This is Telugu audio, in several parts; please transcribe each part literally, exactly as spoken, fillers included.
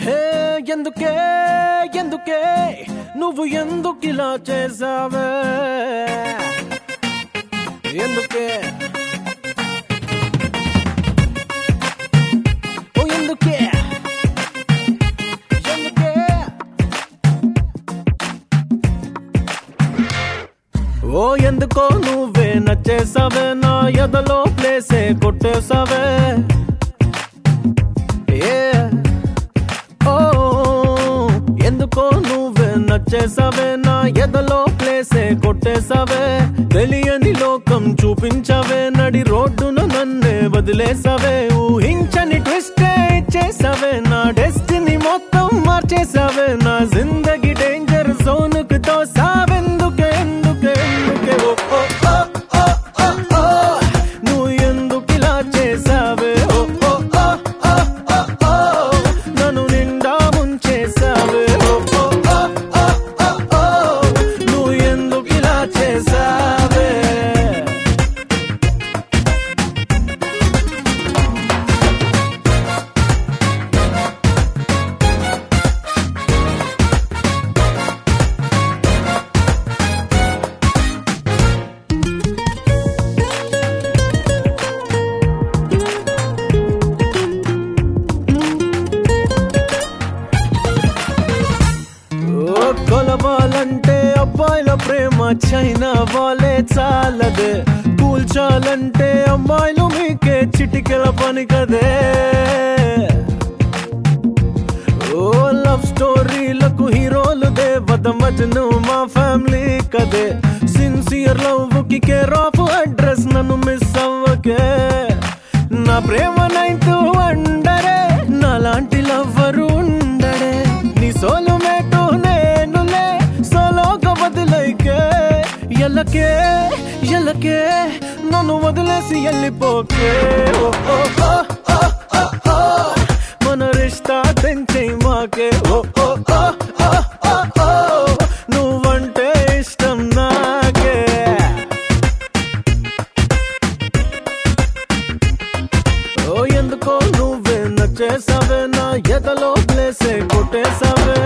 హే ఎందుకే ఎందుకే నువ్వు ఎందుకిలా చేసావే ఎందుకే ఓ ఎందుకే ఎందుకే ఓ ఎందుకో నువ్వే నచ్చేసావే నా ఎదలో ప్లేసే కొట్టేసావే ఎందుకో నువ్వే నచ్చేసావే నా ఎదలో ప్లేసే కొట్టేసావే తెలియని లోకం చూపించావే నడి రోడ్డును నన్నే వదిలేసావే ఊహించని ట్విస్టే ఇచ్చేసావే నా డెస్టినీ మొత్తం మార్చేసావే నా జిందగీ డేంజర్ జోన్ కు తోసావెందుకే ఎందుకే ఎందుకే ఓ ఓ ఓ ఓ ఓ నువ్వు ఎందుకిలా చేసావే ఓ ఓ ఓ ఓ ఓ నన్ను నిండా ముంచేసావే ఓ ఓ ఓ ఓ ఓ నువ్వు ఎందుకిలా చేసావే కొలవాలంటే అబ్బాయిల ప్రేమ చైనా వాళ్ళే చాలదే కూల్చాలంటే అమ్మాయిలు మీకే చిటికెల పని కదే ఓ లవ్ స్టోరీలకు హీరోలు దేవత మజ్ను మా ఫ్యామిలీ కదే సిన్సియర్ లవ్ కి కేర్ ఆఫ్ అడ్రస్ నన్ను మిస్ అవ్వకే నా ప్రేమ నైన్త్ వండరే నాలాంటి లవ్వరు ఉండడే నీ సోలు మేటు నేనులే సోలోగా వదిలేకే ఎల్లకే ఎల్లకే నన్ను వదిలేసి వెళ్ళిపోకే ఓ ఓ ఓ ఓ ఓ ఓ మన రిష్తా తెంచేయ్ మాకే ఓ ఓ ఓ ఓ ఓ ఓ నువ్వంటే ఇష్టం నాకే ఓ ఎందుకో నువ్వే నచ్చేసావే నా ఎదలో ప్లేసే కొట్టేసావే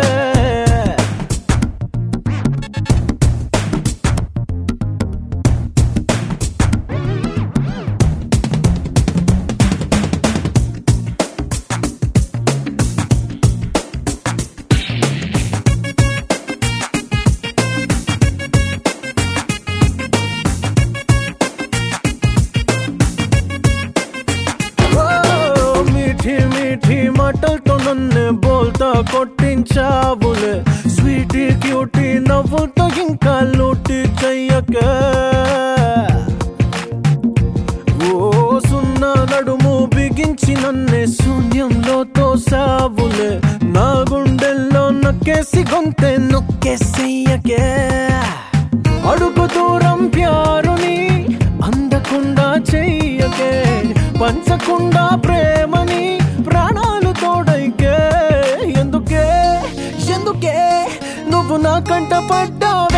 మీఠీ మీఠీ మాటలతో నన్ను బోల్తా కొట్టించావులే స్వీటీ క్యూటీ నవ్వుతో ఇంకా లూటి చెయ్యకే ఓ సున్నా నడుము బిగించి నన్నే శూన్యంలో తోసావులే నా గుండెల్లో నొక్కేసి గొంతే నొక్కేసెయ్యకే అడుగు దూరం ప్యారుని అందకుండా చెయ్యకే పంచకుండా ప్రేమని ప్రాణాలు తోడైకే ఎందుకే ఎందుకే నువ్వు నా కంట పడ్డావు